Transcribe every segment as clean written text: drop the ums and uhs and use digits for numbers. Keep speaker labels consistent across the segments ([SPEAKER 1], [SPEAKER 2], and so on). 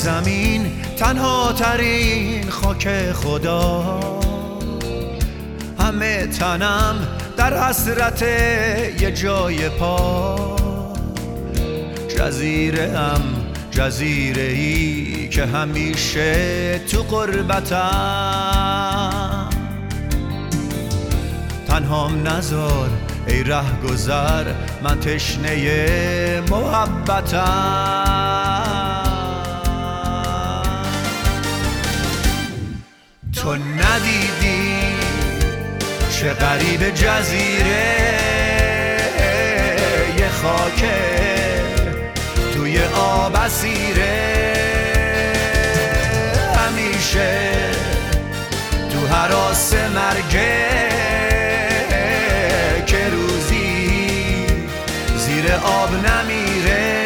[SPEAKER 1] زمین تنها ترین خاک خدا، همه تنم در حسرت یه جای پا. جزیره ای که همیشه تو غربتم، تنهام نذار ای رهگذر، من تشنه محبتم. تو ندیدی چه غریب جزیره یه خاکه توی آب اسیره، همیشه تو هراس مرگه که روزی زیر آب نمیره.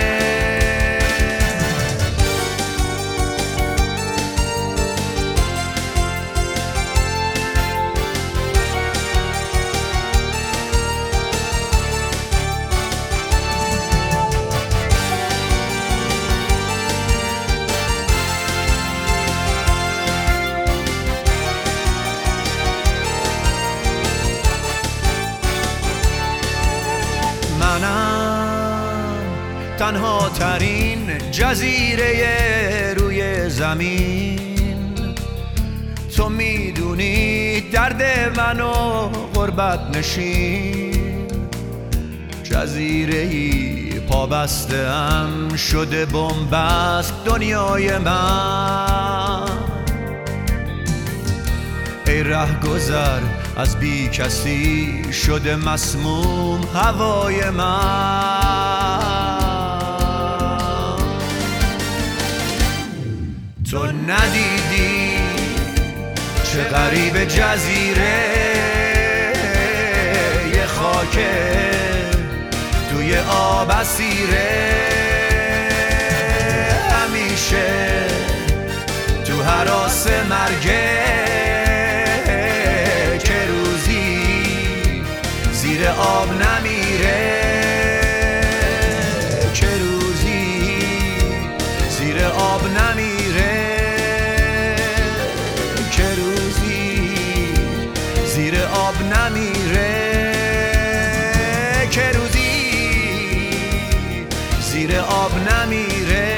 [SPEAKER 1] منم تنها ترین جزیره روی زمین، تو میدونی درد منو غربت نشین. جزیره‌ای پابسته ام شده بن‌بست دنیای من، ای رهگذر از بی کسی شده مسموم هوای من. تو ندیدی چه غریب جزیره یه خاکه توی آب اسیره، همیشه تو هراس مرگه زیر آب نمیره، که روزی زیر آب نمیره، که روزی زیر آب نمیره، که روزی زیر آب نمیره.